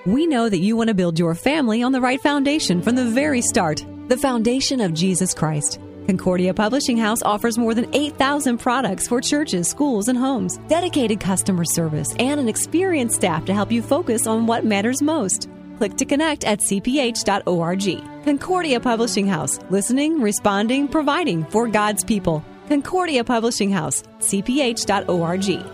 We know that you want to build your family on the right foundation from the very start, the foundation of Jesus Christ. Concordia Publishing House offers more than 8,000 products for churches, schools, and homes, dedicated customer service, and an experienced staff to help you focus on what matters most. Click to connect at cph.org. Concordia Publishing House, listening, responding, providing for God's people. Concordia Publishing House, cph.org.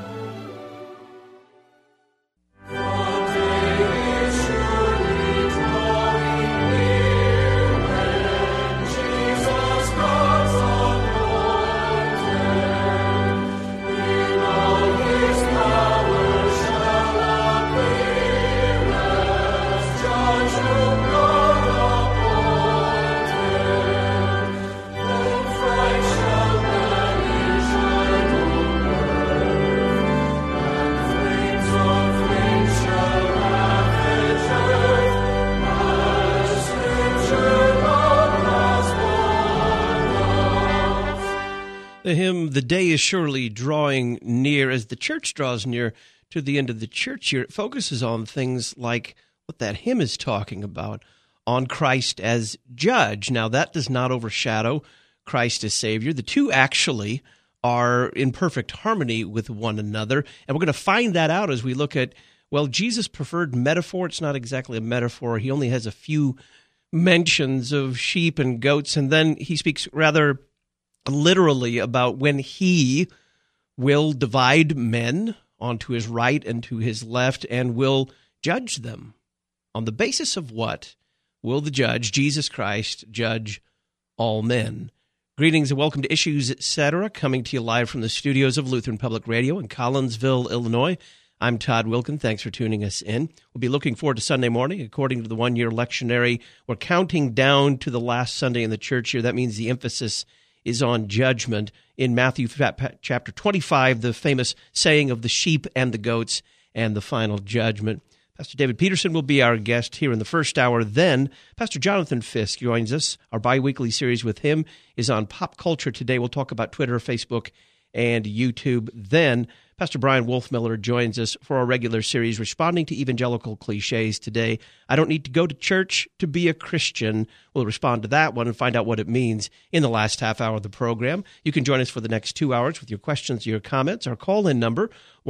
The hymn, "The Day is Surely Drawing Near," as the church draws near to the end of the church year, it focuses on things like what that hymn is talking about, on Christ as judge. Now, that does not overshadow Christ as Savior. The two actually are in perfect harmony with one another, and we're going to find that out as we look at, well, Jesus' preferred metaphor. It's not exactly a metaphor. He only has a few mentions of sheep and goats, and then he speaks rather literally about when he will divide men onto his right and to his left and will judge them. On the basis of what will the judge, Jesus Christ, judge all men? Greetings and welcome to Issues, Etc., coming to you live from the studios of Lutheran Public Radio in Collinsville, Illinois. I'm Todd Wilkin. Thanks for tuning us in. We'll be looking forward to Sunday morning. According to the one-year lectionary, we're counting down to the last Sunday in the church year. That means the emphasis is on judgment. In Matthew chapter 25, the famous saying of the sheep and the goats and the final judgment. Pastor David Peterson will be our guest here in the first hour. Then Pastor Jonathan Fisk joins us. Our biweekly series with him is on pop culture today. We'll talk about Twitter, Facebook, and YouTube. Then Pastor Brian Wolfmiller joins us for our regular series, Responding to Evangelical Cliches. Today, I don't need to go to church to be a Christian. We'll respond to that one and find out what it means in the last half hour of the program. You can join us for the next 2 hours with your questions, your comments. Our call-in number,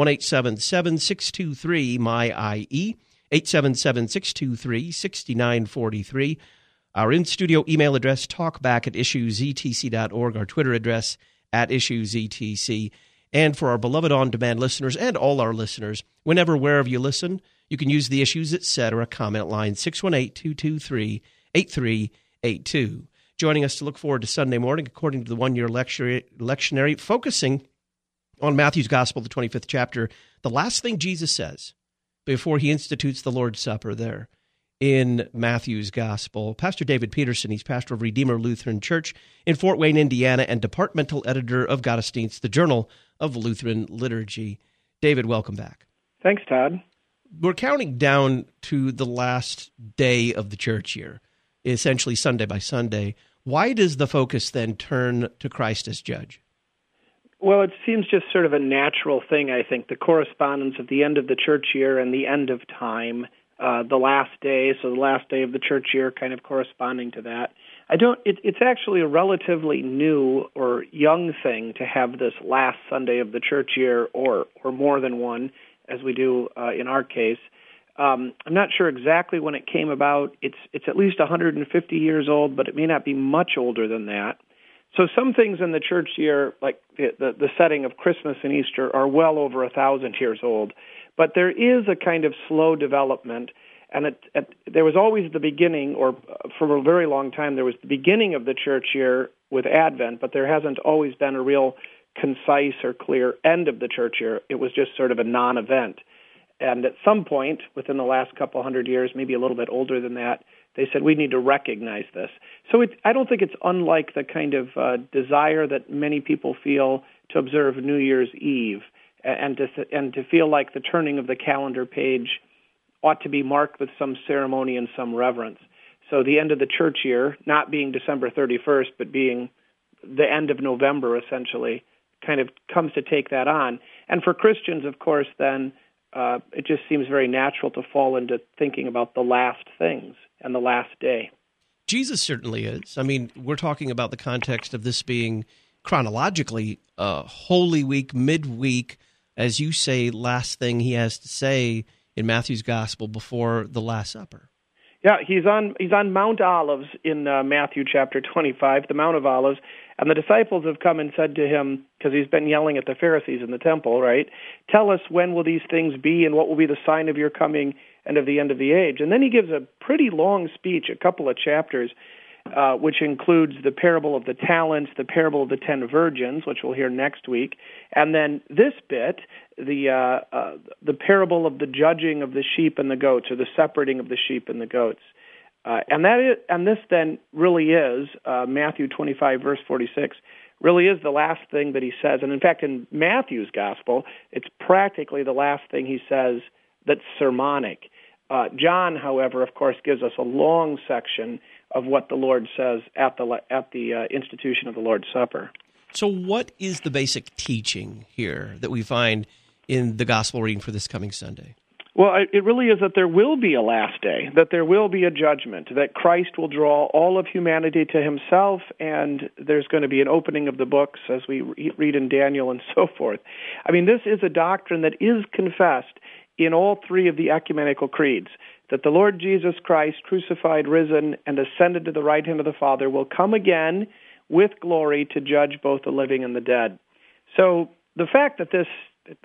1-877-623-MY-IE, 877-623-6943. Our in-studio email address, talkback@issuesetc.org. Our Twitter address, @issuesetc. And for our beloved on-demand listeners and all our listeners, whenever, wherever you listen, you can use the Issues, Etc. comment line, 618-223-8382. Joining us to look forward to Sunday morning, according to the one-year lectionary, focusing on Matthew's Gospel, the 25th chapter, the last thing Jesus says before he institutes the Lord's Supper there in Matthew's Gospel. Pastor David Peterson, he's pastor of Redeemer Lutheran Church in Fort Wayne, Indiana, and departmental editor of Gottesdienst, the Journal of Lutheran Liturgy. David, welcome back. Thanks, Todd. We're counting down to the last day of the church year, essentially Sunday by Sunday. Why does the focus then turn to Christ as judge? Well, it seems just sort of a natural thing, I think, the correspondence of the end of the church year and the end of time, the last day, so the last day of the church year kind of corresponding to that. It's actually a relatively new or young thing to have this last Sunday of the church year or more than one, as we do in our case. I'm not sure exactly when it came about. It's at least 150 years old, but it may not be much older than that. So some things in the church year, like the setting of Christmas and Easter, are well over 1,000 years old. But there is a kind of slow development, and there was always the beginning, or for a very long time, there was the beginning of the church year with Advent, but there hasn't always been a real concise or clear end of the church year. It was just sort of a non-event. And at some point, within the last couple hundred years, maybe a little bit older than that, they said, we need to recognize this. So I don't think it's unlike the kind of desire that many people feel to observe New Year's Eve and to feel like the turning of the calendar page ought to be marked with some ceremony and some reverence. So the end of the church year, not being December 31st, but being the end of November, essentially, kind of comes to take that on. And for Christians, of course, then, it just seems very natural to fall into thinking about the last things and the last day. Jesus certainly is. I mean, we're talking about the context of this being chronologically Holy Week, midweek, as you say, last thing he has to say in Matthew's Gospel before the Last Supper. Yeah, he's on Mount Olives in Matthew chapter 25, the Mount of Olives, and the disciples have come and said to him, because he's been yelling at the Pharisees in the temple, right? Tell us, when will these things be, and what will be the sign of your coming and of the end of the age? And then he gives a pretty long speech, a couple of chapters, which includes the parable of the talents, the parable of the 10 virgins, which we'll hear next week, and then this bit, the parable of the judging of the sheep and the goats, or the separating of the sheep and the goats. And this then really is, Matthew 25, verse 46, really is the last thing that he says. And in fact, in Matthew's Gospel, it's practically the last thing he says that's sermonic. John, however, of course, gives us a long section of what the Lord says at the institution of the Lord's Supper. So what is the basic teaching here that we find in the Gospel reading for this coming Sunday? Well, it really is that there will be a last day, that there will be a judgment, that Christ will draw all of humanity to himself, and there's going to be an opening of the books as we read in Daniel and so forth. I mean, this is a doctrine that is confessed in all three of the ecumenical creeds, that the Lord Jesus Christ, crucified, risen, and ascended to the right hand of the Father, will come again with glory to judge both the living and the dead. So the fact that this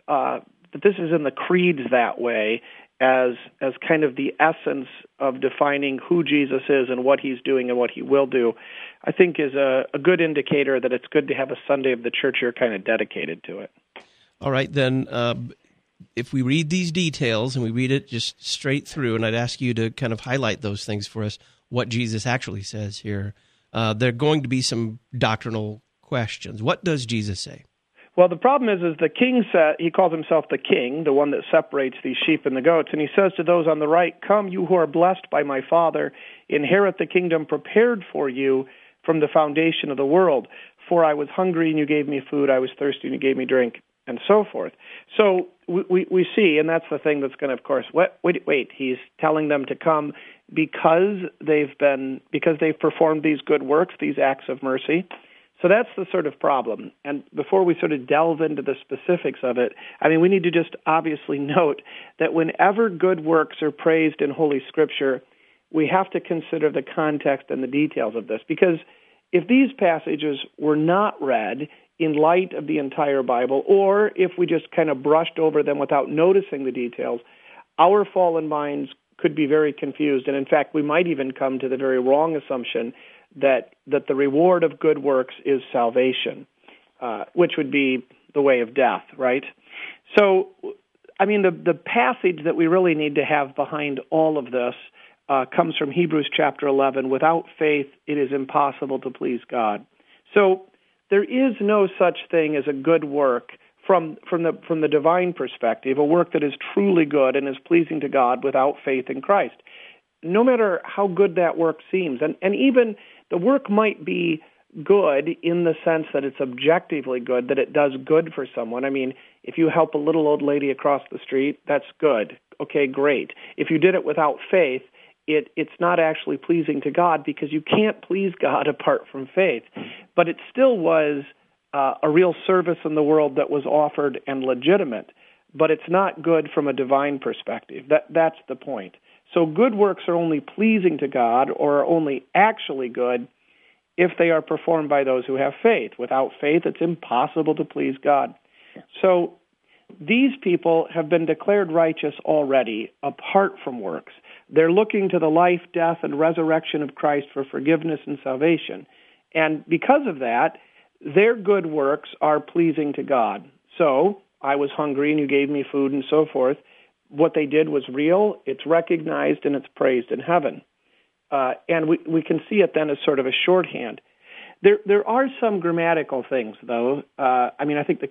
is in the creeds that way, as kind of the essence of defining who Jesus is and what he's doing and what he will do, I think is a good indicator that it's good to have a Sunday of the church year kind of dedicated to it. All right, then, if we read these details and we read it just straight through, and I'd ask you to kind of highlight those things for us, what Jesus actually says here, there are going to be some doctrinal questions. What does Jesus say? Well, the problem is the king he calls himself the king, the one that separates these sheep and the goats, and he says to those on the right, "Come, you who are blessed by my Father, inherit the kingdom prepared for you from the foundation of the world. For I was hungry, and you gave me food. I was thirsty, and you gave me drink," and so forth. So we see, and that's the thing that's going to, of course, wait. He's telling them to come because they've performed these good works, these acts of mercy. So that's the sort of problem. And before we sort of delve into the specifics of it, I mean, we need to just obviously note that whenever good works are praised in Holy Scripture, we have to consider the context and the details of this. Because if these passages were not read in light of the entire Bible, or if we just kind of brushed over them without noticing the details, our fallen minds could be very confused. And in fact, we might even come to the very wrong assumption that the reward of good works is salvation, which would be the way of death, right? So, I mean, the passage that we really need to have behind all of this comes from Hebrews chapter 11. Without faith, it is impossible to please God. So there is no such thing as a good work from the divine perspective, a work that is truly good and is pleasing to God without faith in Christ. No matter how good that work seems, and even the work might be good in the sense that it's objectively good, that it does good for someone. I mean, if you help a little old lady across the street, that's good. Okay, great. If you did it without faith, it's not actually pleasing to God, because you can't please God apart from faith. But it still was a real service in the world that was offered and legitimate. But it's not good from a divine perspective. That's the point. So good works are only pleasing to God, or are only actually good, if they are performed by those who have faith. Without faith, it's impossible to please God. So these people have been declared righteous already, apart from works. They're looking to the life, death, and resurrection of Christ for forgiveness and salvation. And because of that, their good works are pleasing to God. So, I was hungry and you gave me food and so forth. What they did was real, it's recognized, and it's praised in heaven. And we can see it then as sort of a shorthand. There are some grammatical things, though. I mean, I think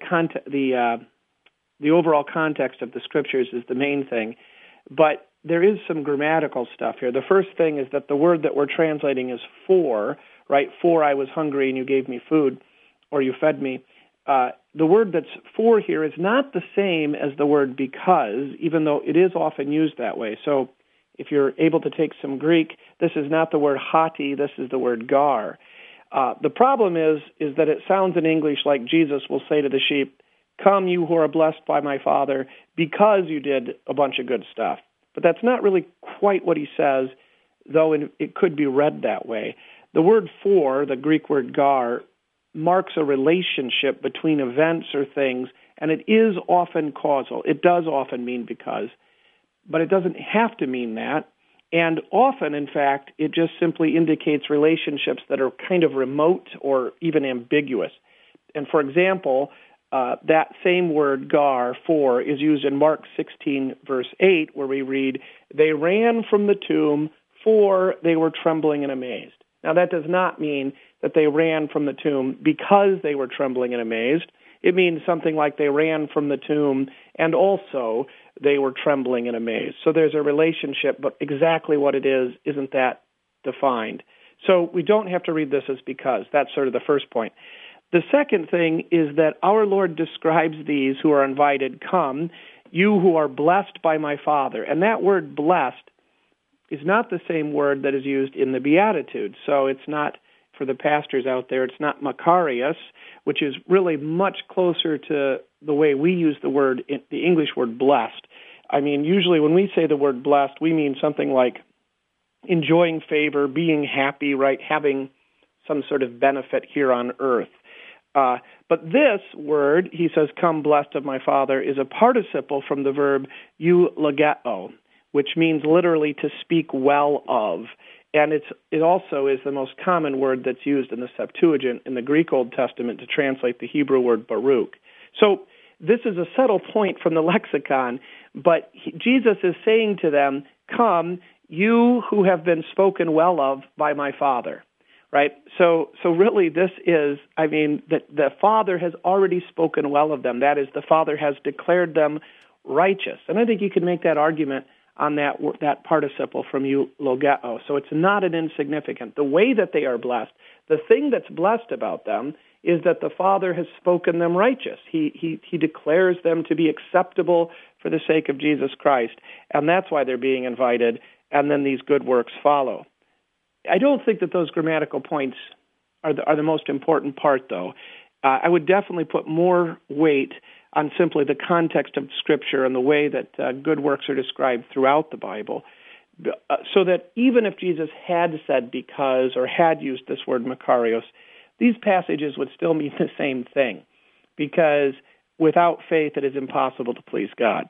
the overall context of the Scriptures is the main thing. But there is some grammatical stuff here. The first thing is that the word that we're translating is for, right? For I was hungry and you gave me food, or you fed me. the word that's for here is not the same as the word because, even though it is often used that way. So if you're able to take some Greek, this is not the word hati, this is the word gar. The problem is that it sounds in English like Jesus will say to the sheep, "Come, you who are blessed by my Father, because you did a bunch of good stuff." But that's not really quite what he says, though it could be read that way. The word for, the Greek word gar, marks a relationship between events or things, and it is often causal. It does often mean because, but it doesn't have to mean that. And often, in fact, it just simply indicates relationships that are kind of remote or even ambiguous. And for example, that same word, gar, for, is used in Mark 16, verse 8, where we read, "They ran from the tomb, for they were trembling and amazed." Now, that does not mean that they ran from the tomb because they were trembling and amazed. It means something like they ran from the tomb and also they were trembling and amazed. So there's a relationship, but exactly what it is isn't that defined. So we don't have to read this as because. That's sort of the first point. The second thing is that our Lord describes these who are invited, "Come, you who are blessed by my Father." And that word blessed is not the same word that is used in the Beatitudes. So it's not, for the pastors out there, it's not Makarios, which is really much closer to the way we use the word, the English word blessed. I mean, usually when we say the word blessed, we mean something like enjoying favor, being happy, right, having some sort of benefit here on earth. But this word, he says, "Come, blessed of my Father," is a participle from the verb eulogeo, which means literally to speak well of. And it also is the most common word that's used in the Septuagint in the Greek Old Testament to translate the Hebrew word Baruch. So this is a subtle point from the lexicon, but Jesus is saying to them, "Come, you who have been spoken well of by my Father." Right? So really this is, I mean, that the Father has already spoken well of them. That is, the Father has declared them righteous. And I think you can make that argument on that participle from eulogeo. So it's not an insignificant. The way that they are blessed, the thing that's blessed about them is that the Father has spoken them righteous. He declares them to be acceptable for the sake of Jesus Christ, and that's why they're being invited, and then these good works follow. I don't think that those grammatical points are the most important part, though. I would definitely put more weight on simply the context of Scripture and the way that good works are described throughout the Bible, so that even if Jesus had said because or had used this word Makarios, these passages would still mean the same thing, because without faith it is impossible to please God.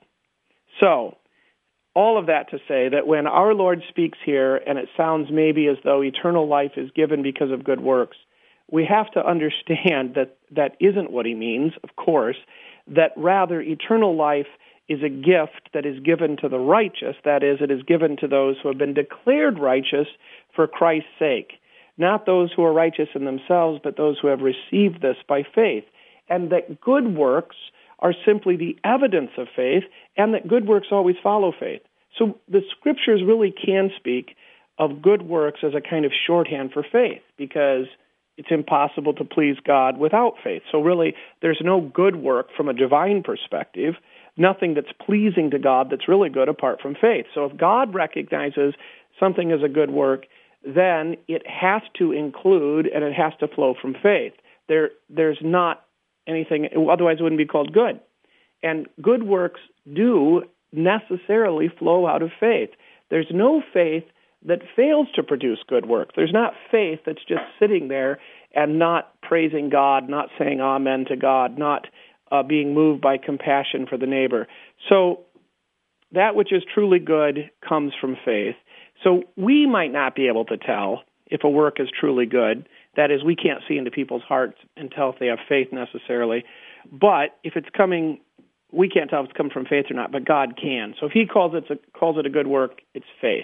So, all of that to say that when our Lord speaks here, and it sounds maybe as though eternal life is given because of good works, we have to understand that that isn't what he means, of course, that rather eternal life is a gift that is given to the righteous. That is, it is given to those who have been declared righteous for Christ's sake. Not those who are righteous in themselves, but those who have received this by faith. And that good works are simply the evidence of faith, and that good works always follow faith. So the Scriptures really can speak of good works as a kind of shorthand for faith, because it's impossible to please God without faith. So really, there's no good work from a divine perspective, nothing that's pleasing to God that's really good apart from faith. So if God recognizes something as a good work, then it has to include and it has to flow from faith. There's not anything, otherwise it wouldn't be called good. And good works do necessarily flow out of faith. There's no faith that fails to produce good work. There's not faith that's just sitting there and not praising God, not saying amen to God, not being moved by compassion for the neighbor. So that which is truly good comes from faith. So we might not be able to tell if a work is truly good. That is, we can't see into people's hearts and tell if they have faith necessarily. But if it's coming, we can't tell if it's coming from faith or not, but God can. So if he calls it a good work, it's faith.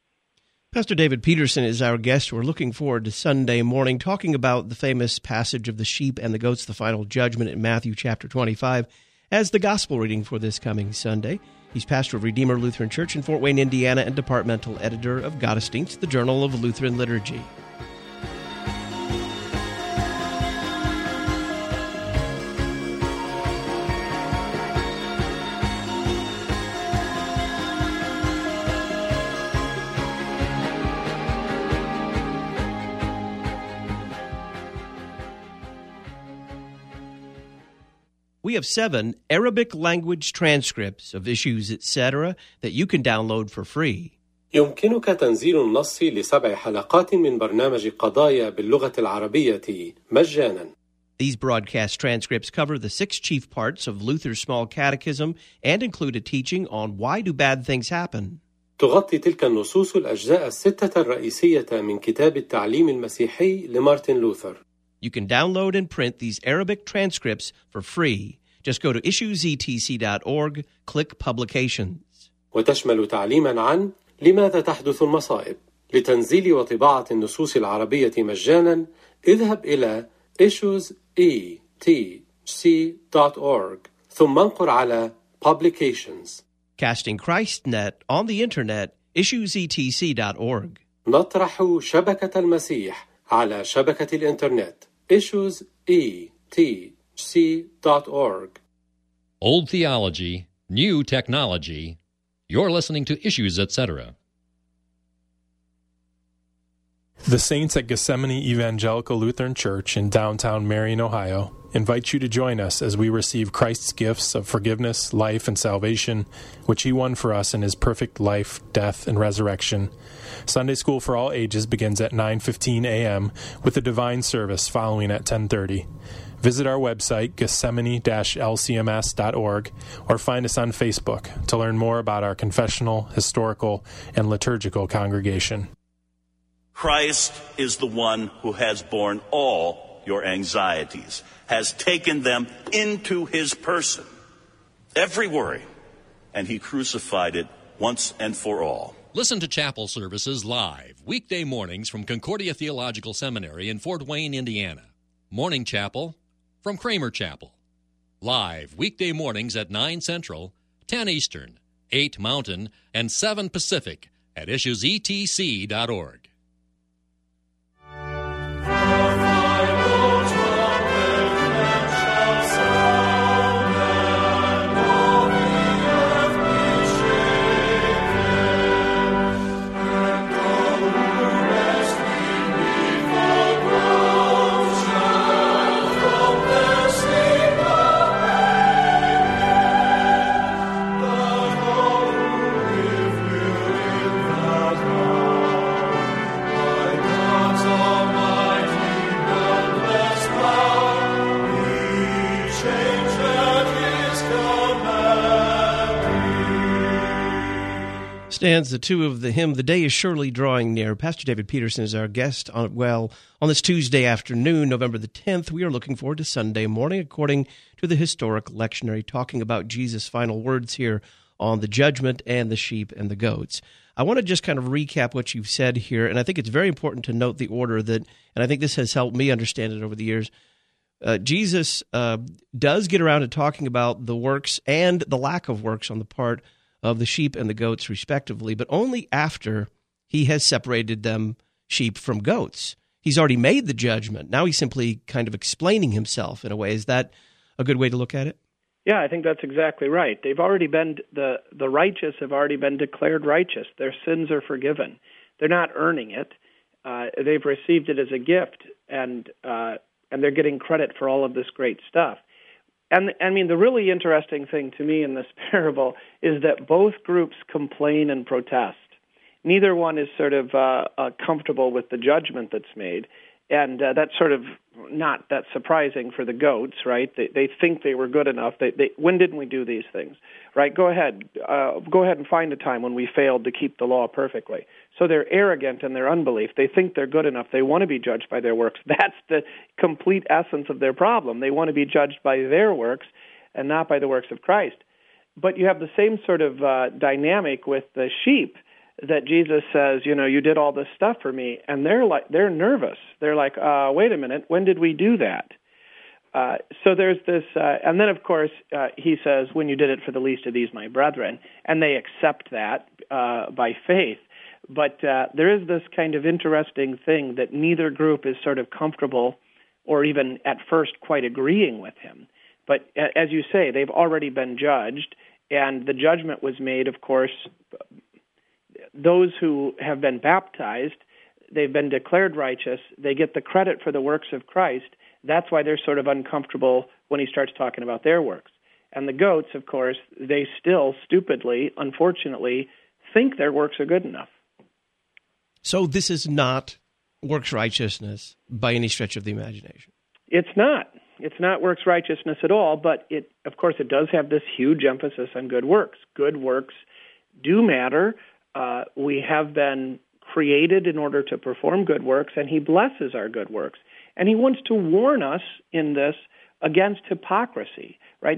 Pastor David Peterson is our guest. We're looking forward to Sunday morning, talking about the famous passage of the sheep and the goats, the final judgment in Matthew chapter 25, as the gospel reading for this coming Sunday. He's pastor of Redeemer Lutheran Church in Fort Wayne, Indiana, and departmental editor of Gottesdienst, the Journal of Lutheran Liturgy. We have 7 Arabic language transcripts of issues, etc. that you can download for free. يمكنك تنزيل النص ل7 حلقات من برنامج قضايا باللغة العربية مجانا. These broadcast transcripts cover the 6 chief parts of Luther's Small Catechism and include a teaching on why do bad things happen. تغطي تلك النصوص الأجزاء الستة الرئيسية من كتاب التعليم المسيحي لمارتن لوثر. You can download and print these Arabic transcripts for free. Just go to issuesetc.org, click Publications. وتشمل تعليما عن لماذا تحدث المصائب. لتنزيل وطباعة النصوص العربية مجانا اذهب إلى issuesetc.org ثم انقر على Publications. Casting ChristNet on the internet, issuesetc.org. نطرح شبكة المسيح على شبكة الإنترنت issuesetc.org. Old theology, new technology. You're listening to Issues, etc. The Saints at Gethsemane Evangelical Lutheran Church in downtown Marion, Ohio, invite you to join us as we receive Christ's gifts of forgiveness, life, and salvation, which He won for us in His perfect life, death, and resurrection. Sunday School for all ages begins at 9:15 a.m. with a divine service following at 10:30. Visit our website, gethsemane-lcms.org, or find us on Facebook to learn more about our confessional, historical, and liturgical congregation. Christ is the one who has borne all your anxieties, has taken them into His person, every worry, and He crucified it once and for all. Listen to chapel services live, weekday mornings from Concordia Theological Seminary in Fort Wayne, Indiana. Morning chapel from Kramer Chapel. Live weekday mornings at 9 Central, 10 Eastern, 8 Mountain, and 7 Pacific at issuesetc.org. Stanza 2 of the hymn, The Day is Surely Drawing Near. Pastor David Peterson is our guest on this Tuesday afternoon, November the 10th. We are looking forward to Sunday morning, according to the historic lectionary, talking about Jesus' final words here on the judgment and the sheep and the goats. I want to just kind of recap what you've said here, and I think it's very important to note the order that, and I think this has helped me understand it over the years. Jesus does get around to talking about the works and the lack of works on the part of the sheep and the goats, respectively, but only after He has separated them, sheep from goats. He's already made the judgment. Now He's simply kind of explaining Himself in a way. Is that a good way to look at it? Yeah, I think that's exactly right. They've already been, the righteous have already been declared righteous. Their sins are forgiven. They're not earning it. They've received it as a gift, and they're getting credit for all of this great stuff. And I mean, the really interesting thing to me in this parable is that both groups complain and protest. Neither one is sort of comfortable with the judgment that's made, and that's sort of not that surprising for the goats, right? They think they were good enough. When didn't we do these things, right? Go ahead and find a time when we failed to keep the law perfectly. So they're arrogant in their unbelief. They think they're good enough. They want to be judged by their works. That's the complete essence of their problem. They want to be judged by their works and not by the works of Christ. But you have the same sort of dynamic with the sheep that Jesus says, you did all this stuff for me, and they're nervous. They're like, wait a minute, when did we do that? So there's this, and then of course He says, when you did it for the least of these, my brethren, and they accept that by faith. But there is this kind of interesting thing that neither group is sort of comfortable or even at first quite agreeing with Him. But as you say, they've already been judged, and the judgment was made, of course. Those who have been baptized, they've been declared righteous, they get the credit for the works of Christ. That's why they're sort of uncomfortable when he starts talking about their works. And the goats, of course, they still stupidly, unfortunately, think their works are good enough. So this is not works righteousness by any stretch of the imagination. It's not. It's not works righteousness at all, but of course, it does have this huge emphasis on good works. Good works do matter. We have been created in order to perform good works, and he blesses our good works. And he wants to warn us in this against hypocrisy, right?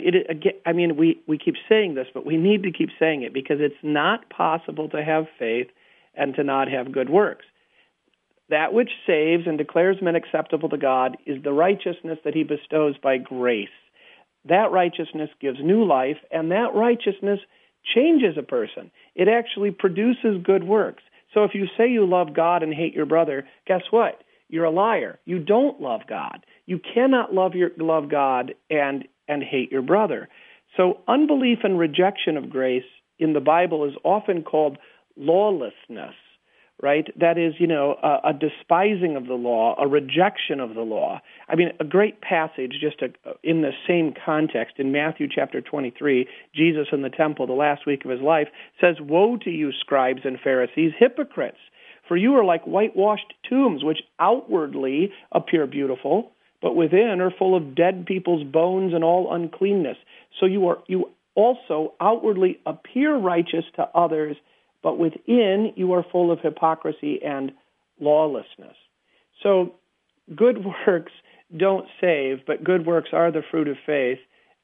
We keep saying this, but we need to keep saying it because it's not possible to have faith and to not have good works. That which saves and declares men acceptable to God is the righteousness that he bestows by grace. That righteousness gives new life, and that righteousness changes a person. It actually produces good works. So if you say you love God and hate your brother, guess what? You're a liar. You don't love God. You cannot love God and hate your brother. So unbelief and rejection of grace in the Bible is often called lawlessness, right? That is, a despising of the law, a rejection of the law. I mean, a great passage just in the same context in Matthew chapter 23, Jesus in the temple, the last week of his life, says, "Woe to you, scribes and Pharisees, hypocrites! For you are like whitewashed tombs, which outwardly appear beautiful, but within are full of dead people's bones and all uncleanness. So you also outwardly appear righteous to others, but within you are full of hypocrisy and lawlessness." So good works don't save, but good works are the fruit of faith,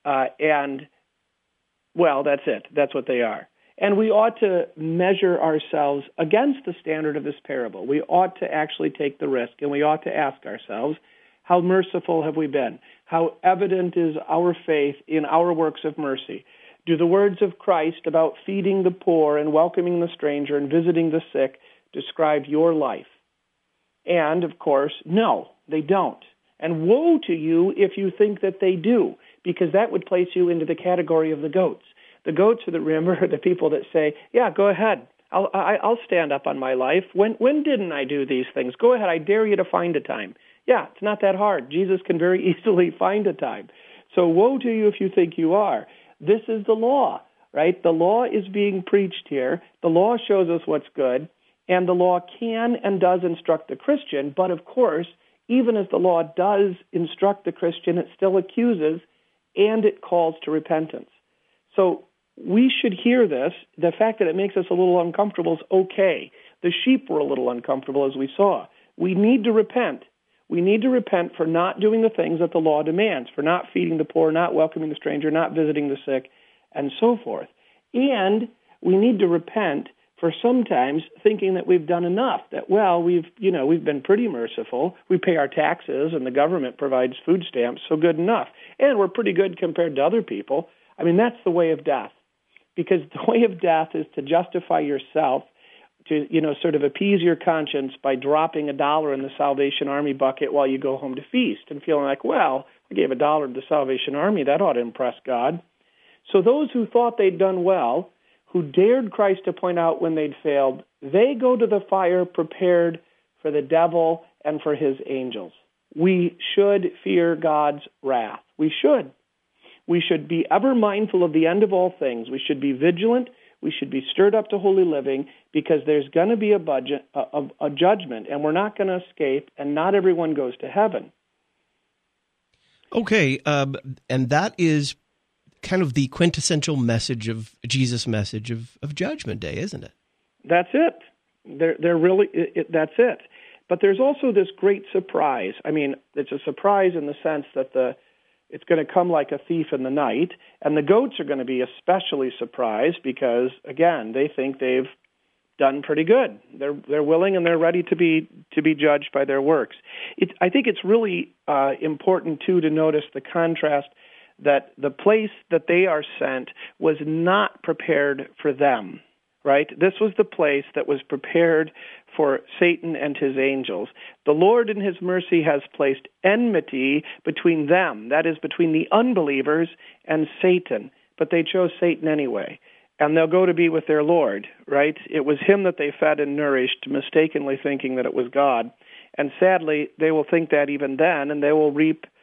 and, well, that's it. That's what they are. And we ought to measure ourselves against the standard of this parable. We ought to actually take the risk, and we ought to ask ourselves, how merciful have we been? How evident is our faith in our works of mercy? Do the words of Christ about feeding the poor and welcoming the stranger and visiting the sick describe your life? And, of course, no, they don't. And woe to you if you think that they do, because that would place you into the category of the goats. The goats are the people that say, yeah, go ahead. I'll stand up on my life. When didn't I do these things? Go ahead. I dare you to find a time. Yeah, it's not that hard. Jesus can very easily find a time. So woe to you if you think you are. This is the law, right? The law is being preached here. The law shows us what's good, and the law can and does instruct the Christian. But, of course, even as the law does instruct the Christian, it still accuses and it calls to repentance. So we should hear this. The fact that it makes us a little uncomfortable is okay. The sheep were a little uncomfortable, as we saw. We need to repent. We need to repent for not doing the things that the law demands, for not feeding the poor, not welcoming the stranger, not visiting the sick, and so forth. And we need to repent for sometimes thinking that we've done enough, that, well, we've been pretty merciful. We pay our taxes and the government provides food stamps, so good enough. And we're pretty good compared to other people. I mean, that's the way of death. Because the way of death is to justify yourself, to, sort of appease your conscience by dropping $1 in the Salvation Army bucket while you go home to feast and feeling like, well, I gave $1 to the Salvation Army. That ought to impress God. So those who thought they'd done well, who dared Christ to point out when they'd failed, they go to the fire prepared for the devil and for his angels. We should fear God's wrath. We should. We should be ever mindful of the end of all things. We should be vigilant. We should be stirred up to holy living, because there's going to be a judgment, and we're not going to escape, and not everyone goes to heaven. Okay, and that is kind of the quintessential message of Jesus' message of Judgment Day, isn't it? That's it. They're really that's it. But there's also this great surprise. I mean, it's a surprise in the sense that it's going to come like a thief in the night, and the goats are going to be especially surprised because, again, they think they've done pretty good. They're willing and they're ready to be judged by their works. I think it's really important too to notice the contrast that the place that they are sent was not prepared for them. Right? This was the place that was prepared for Satan and his angels. The Lord in his mercy has placed enmity between them, that is, between the unbelievers and Satan. But they chose Satan anyway. And they'll go to be with their Lord, right? It was him that they fed and nourished, mistakenly thinking that it was God. And sadly, they will think that even then, and they will reap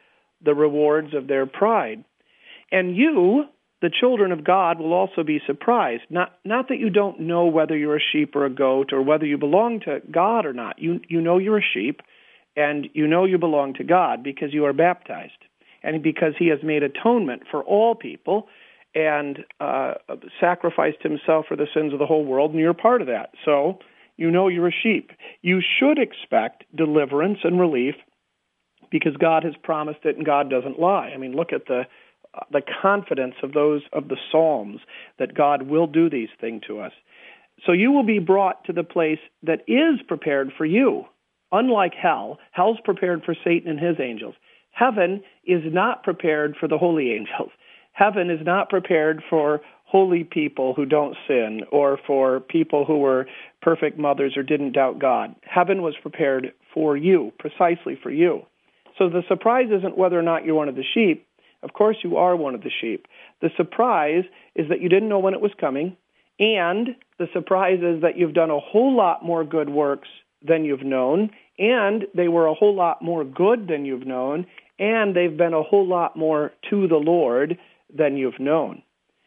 the rewards of their pride. And you, the children of God, will also be surprised. Not that you don't know whether you're a sheep or a goat or whether you belong to God or not. You know you're a sheep, and you know you belong to God because you are baptized, and because he has made atonement for all people and sacrificed himself for the sins of the whole world, and you're part of that. So you know you're a sheep. You should expect deliverance and relief because God has promised it and God doesn't lie. I mean, look at the confidence of those of the Psalms that God will do these things to us. So you will be brought to the place that is prepared for you. Unlike hell, hell's prepared for Satan and his angels. Heaven is not prepared for the holy angels. Heaven is not prepared for holy people who don't sin or for people who were perfect mothers or didn't doubt God. Heaven was prepared for you, precisely for you. So the surprise isn't whether or not you're one of the sheep. Of course you are one of the sheep. The surprise is that you didn't know when it was coming, and the surprise is that you've done a whole lot more good works than you've known, and they were a whole lot more good than you've known, and they've been a whole lot more to the Lord than you've known.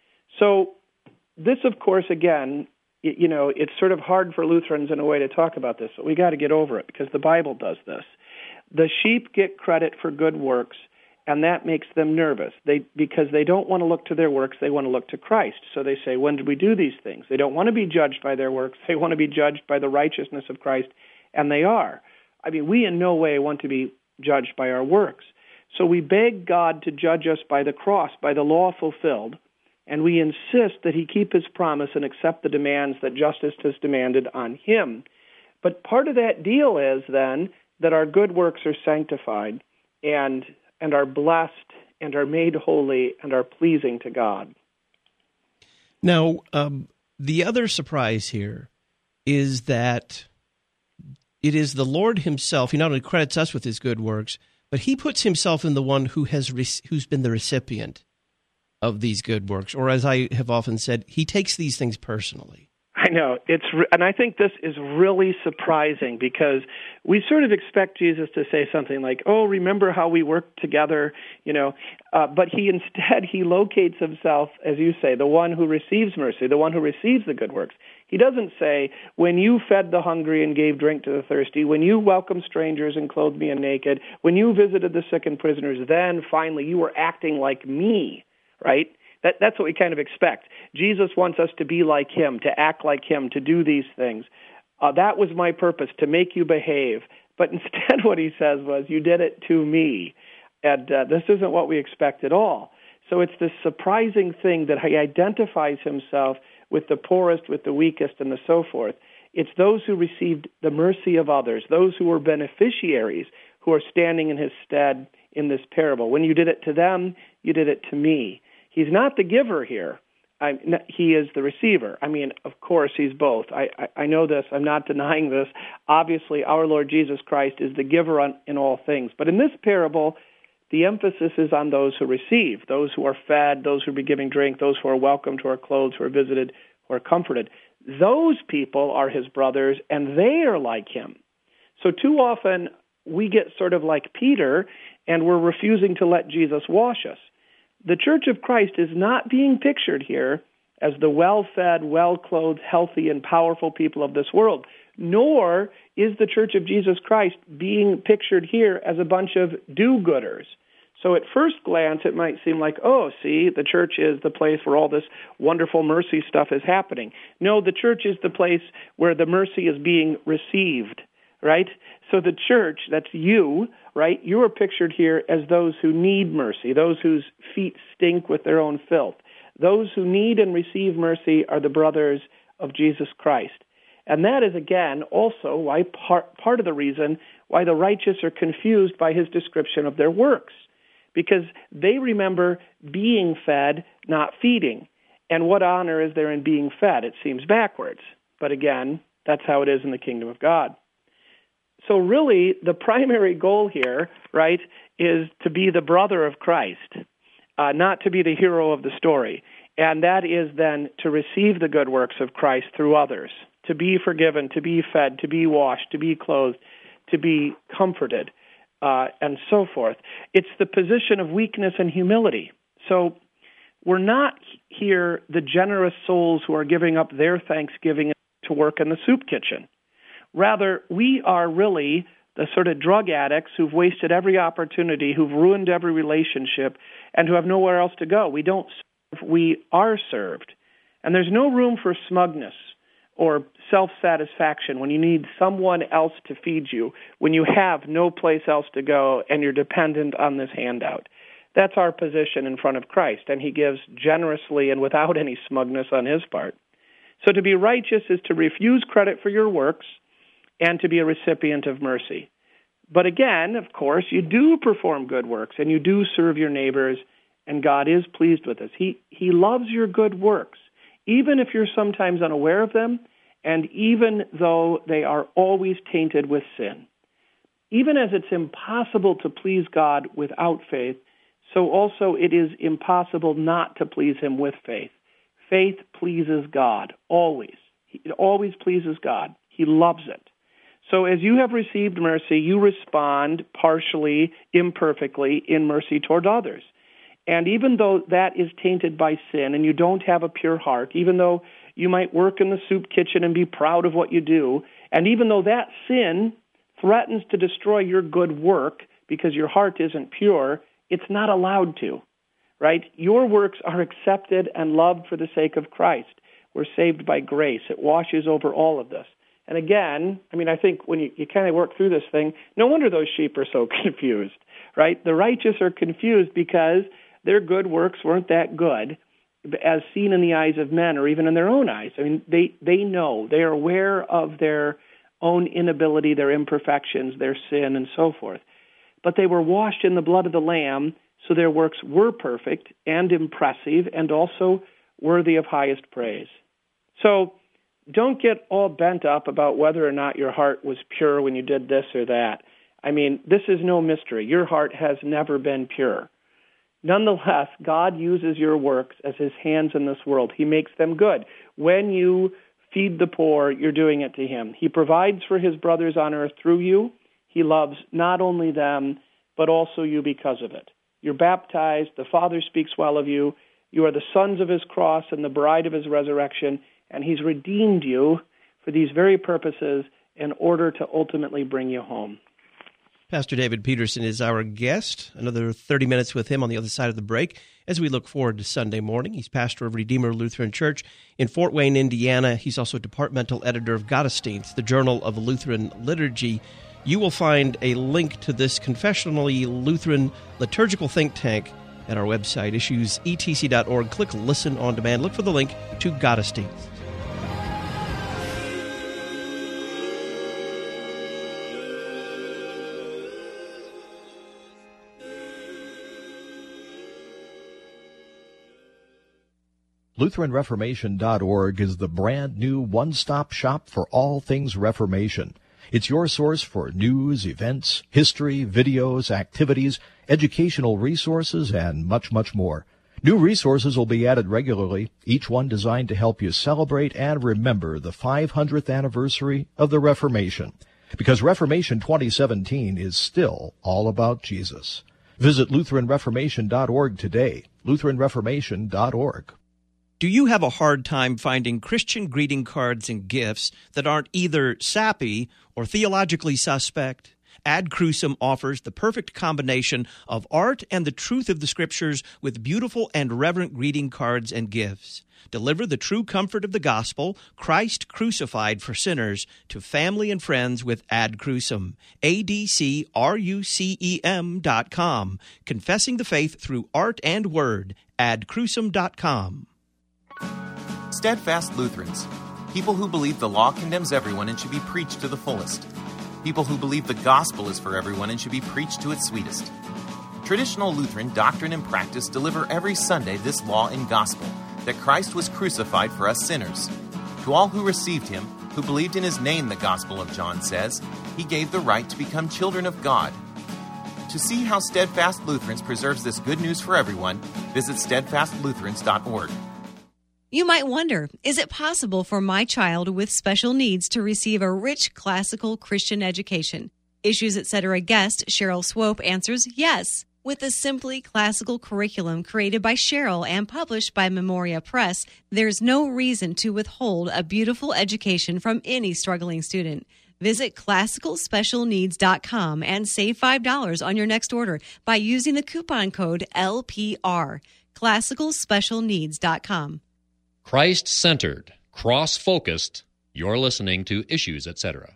So this, of course, again, it's sort of hard for Lutherans in a way to talk about this, but we got to get over it because the Bible does this. The sheep get credit for good works, and that makes them nervous. Because they don't want to look to their works, they want to look to Christ. So they say, when did we do these things? They don't want to be judged by their works. They want to be judged by the righteousness of Christ, and they are. I mean, we in no way want to be judged by our works. So we beg God to judge us by the cross, by the law fulfilled, and we insist that he keep his promise and accept the demands that justice has demanded on him. But part of that deal is then that our good works are sanctified and are blessed and are made holy and are pleasing to God. Now, the other surprise here is that it is the Lord himself. He not only credits us with his good works, but he puts himself in the one who's been the recipient of these good works. Or as I have often said, he takes these things personally. I know. And I think this is really surprising because we sort of expect Jesus to say something like, oh, remember how we worked together, but he locates himself, as you say, the one who receives mercy, the one who receives the good works. He doesn't say, when you fed the hungry and gave drink to the thirsty, when you welcomed strangers and clothed me in naked, when you visited the sick and prisoners, then finally you were acting like me, right? That's what we kind of expect. Jesus wants us to be like him, to act like him, to do these things. That was my purpose, to make you behave. But instead what he says was, you did it to me. And this isn't what we expect at all. So it's this surprising thing that he identifies himself with the poorest, with the weakest, and so forth. It's those who received the mercy of others, those who were beneficiaries, who are standing in his stead in this parable. When you did it to them, you did it to me. He's not the giver here. He is the receiver. I mean, of course, he's both. I know this. I'm not denying this. Obviously, our Lord Jesus Christ is the giver in all things. But in this parable, the emphasis is on those who receive, those who are fed, those who are giving drink, those who are welcomed, who are clothed, who are visited, who are comforted. Those people are his brothers, and they are like him. So too often, we get sort of like Peter, and we're refusing to let Jesus wash us. The Church of Christ is not being pictured here as the well-fed, well-clothed, healthy, and powerful people of this world, nor is the Church of Jesus Christ being pictured here as a bunch of do-gooders. So at first glance, it might seem like, oh, see, the church is the place where all this wonderful mercy stuff is happening. No, the church is the place where the mercy is being received, right? So the church, that's you, right? You are pictured here as those who need mercy, those whose feet stink with their own filth. Those who need and receive mercy are the brothers of Jesus Christ. And that is, again, also why part of the reason why the righteous are confused by his description of their works, because they remember being fed, not feeding. And what honor is there in being fed? It seems backwards. But again, that's how it is in the kingdom of God. So really, the primary goal here, right, is to be the brother of Christ, not to be the hero of the story. And that is then to receive the good works of Christ through others, to be forgiven, to be fed, to be washed, to be clothed, to be comforted. and so forth. It's the position of weakness and humility. So we're not here the generous souls who are giving up their Thanksgiving to work in the soup kitchen. Rather, we are really the sort of drug addicts who've wasted every opportunity, who've ruined every relationship, and who have nowhere else to go. We don't serve, we are served. And there's no room for smugness or self-satisfaction when you need someone else to feed you, when you have no place else to go and you're dependent on this handout. That's our position in front of Christ, and he gives generously and without any smugness on his part. So to be righteous is to refuse credit for your works and to be a recipient of mercy. But again, of course, you do perform good works and you do serve your neighbors, and God is pleased with us. He loves your good works, even if you're sometimes unaware of them, and even though they are always tainted with sin. Even as it's impossible to please God without faith, so also it is impossible not to please him with faith. Faith pleases God, always. It always pleases God. He loves it. So as you have received mercy, you respond partially, imperfectly, in mercy toward others. And even though that is tainted by sin and you don't have a pure heart, even though you might work in the soup kitchen and be proud of what you do, and even though that sin threatens to destroy your good work because your heart isn't pure, it's not allowed to, right? Your works are accepted and loved for the sake of Christ. We're saved by grace. It washes over all of this. And again, I think when you kind of work through this thing, no wonder those sheep are so confused, right? The righteous are confused because their good works weren't that good as seen in the eyes of men or even in their own eyes. They know. They are aware of their own inability, their imperfections, their sin, and so forth. But they were washed in the blood of the Lamb, so their works were perfect and impressive and also worthy of highest praise. So don't get all bent up about whether or not your heart was pure when you did this or that. This is no mystery. Your heart has never been pure. Nonetheless, God uses your works as his hands in this world. He makes them good. When you feed the poor, you're doing it to him. He provides for his brothers on earth through you. He loves not only them, but also you because of it. You're baptized. The Father speaks well of you. You are the sons of his cross and the bride of his resurrection, and he's redeemed you for these very purposes in order to ultimately bring you home. Pastor David Peterson is our guest. Another 30 minutes with him on the other side of the break as we look forward to Sunday morning. He's pastor of Redeemer Lutheran Church in Fort Wayne, Indiana. He's also departmental editor of Gottesdienst, the Journal of Lutheran Liturgy. You will find a link to this confessionally Lutheran liturgical think tank at our website, issuesetc.org. Click Listen on Demand. Look for the link to Gottesdienst. LutheranReformation.org is the brand new one-stop shop for all things Reformation. It's your source for news, events, history, videos, activities, educational resources, and much, much more. New resources will be added regularly, each one designed to help you celebrate and remember the 500th anniversary of the Reformation. Because Reformation 2017 is still all about Jesus. Visit LutheranReformation.org today, LutheranReformation.org. Do you have a hard time finding Christian greeting cards and gifts that aren't either sappy or theologically suspect? Ad Crucem offers the perfect combination of art and the truth of the Scriptures with beautiful and reverent greeting cards and gifts. Deliver the true comfort of the gospel, Christ crucified for sinners, to family and friends with Ad Crucem. ADCRUCEM.com. Confessing the faith through art and word. AdCrucem.com. Steadfast Lutherans, people who believe the law condemns everyone and should be preached to the fullest. People who believe the gospel is for everyone and should be preached to its sweetest. Traditional Lutheran doctrine and practice deliver every Sunday this law and gospel, that Christ was crucified for us sinners. To all who received him, who believed in his name, the Gospel of John says, he gave the right to become children of God. To see how Steadfast Lutherans preserves this good news for everyone, visit steadfastlutherans.org. You might wonder, is it possible for my child with special needs to receive a rich classical Christian education? Issues Etc. guest Cheryl Swope answers yes. With a simply classical curriculum created by Cheryl and published by Memoria Press, there's no reason to withhold a beautiful education from any struggling student. Visit classicalspecialneeds.com and save $5 on your next order by using the coupon code LPR. classicalspecialneeds.com. Christ-centered, cross-focused. You're listening to Issues Etc.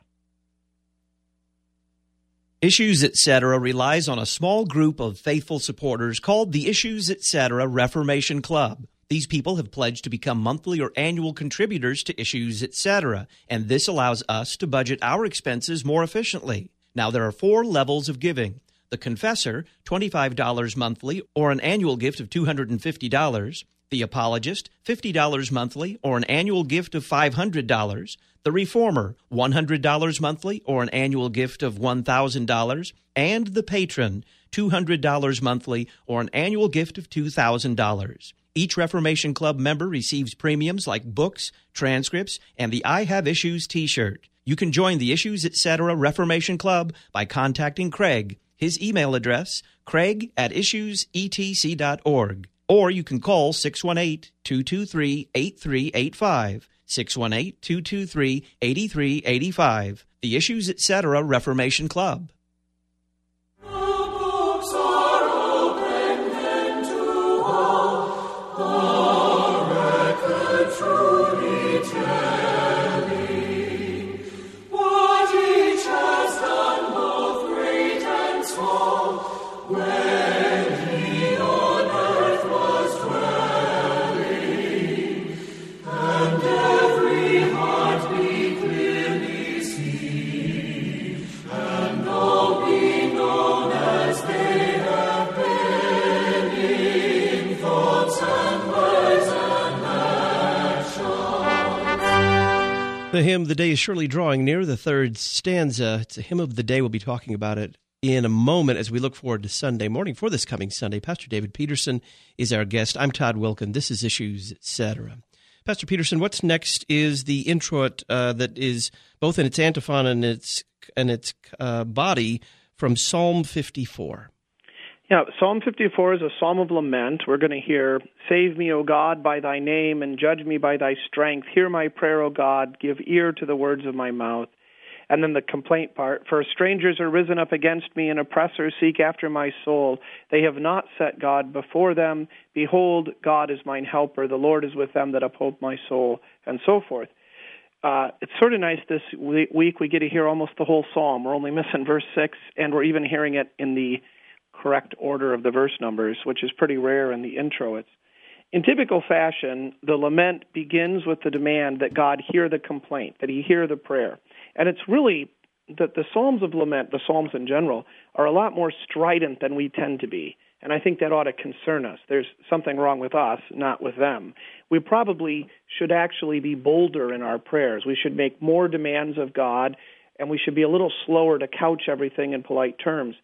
Issues Etc. relies on a small group of faithful supporters called the Issues Etc. Reformation Club. These people have pledged to become monthly or annual contributors to Issues Etc., and this allows us to budget our expenses more efficiently. Now, there are 4 levels of giving. The Confessor, $25 monthly or an annual gift of $250. The Apologist, $50 monthly or an annual gift of $500. The Reformer, $100 monthly or an annual gift of $1,000. And the Patron, $200 monthly or an annual gift of $2,000. Each Reformation Club member receives premiums like books, transcripts, and the I Have Issues t-shirt. You can join the Issues Etc. Reformation Club by contacting Craig. His email address, craig@issuesetc.org. Or you can call 618-223-8385, 618-223-8385, the Issues Etc. Reformation Club. The hymn, The Day is Surely Drawing Near, the third stanza. It's a hymn of the day. We'll be talking about it in a moment as we look forward to Sunday morning. For this coming Sunday, Pastor David Peterson is our guest. I'm Todd Wilkin. This is Issues Etc. Pastor Peterson, what's next is the introit that is both in its antiphon and its body from Psalm 54. Yeah, Psalm 54 is a psalm of lament. We're going to hear, "Save me, O God, by thy name, and judge me by thy strength. Hear my prayer, O God. Give ear to the words of my mouth." And then the complaint part, "For strangers are risen up against me, and oppressors seek after my soul. They have not set God before them. Behold, God is mine helper. The Lord is with them that uphold my soul," and so forth. It's sort of nice this week we get to hear almost the whole psalm. We're only missing verse 6, and we're even hearing it in the correct order of the verse numbers, which is pretty rare in the intro. It's in typical fashion, the lament begins with the demand that God hear the complaint, that he hear the prayer. And it's really that the Psalms of lament, the Psalms in general, are a lot more strident than we tend to be. And I think that ought to concern us. There's something wrong with us, not with them. We probably should actually be bolder in our prayers. We should make more demands of God, and we should be a little slower to couch everything in polite terms.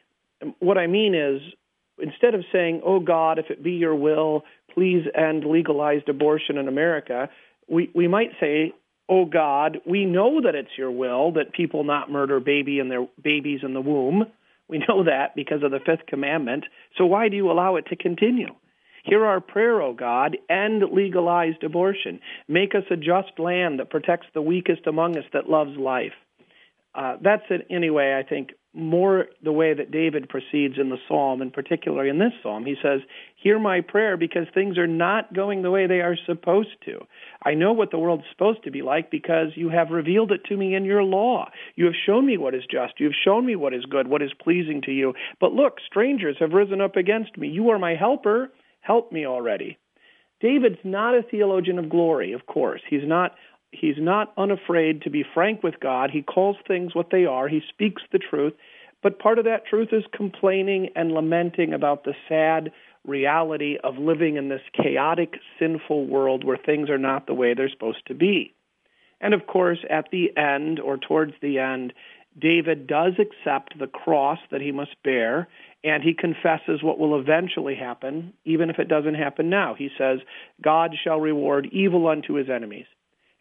What I mean is, instead of saying, "Oh God, if it be your will, please end legalized abortion in America," we might say, "Oh God, we know that it's your will that people not murder babies in the womb. We know that because of the 5th commandment. So why do you allow it to continue? Hear our prayer, O God, end legalized abortion. Make us a just land that protects the weakest among us that loves life." That's it anyway, I think, more the way that David proceeds in the psalm, and particularly in this psalm. He says, "Hear my prayer because things are not going the way they are supposed to. I know what the world's supposed to be like because you have revealed it to me in your law. You have shown me what is just. You have shown me what is good, what is pleasing to you. But look, strangers have risen up against me. You are my helper. Help me already." David's not a theologian of glory, of course. He's not unafraid to be frank with God. He calls things what they are. He speaks the truth. But part of that truth is complaining and lamenting about the sad reality of living in this chaotic, sinful world where things are not the way they're supposed to be. And of course, at the end, or towards the end, David does accept the cross that he must bear, and he confesses what will eventually happen, even if it doesn't happen now. He says, "God shall reward evil unto his enemies."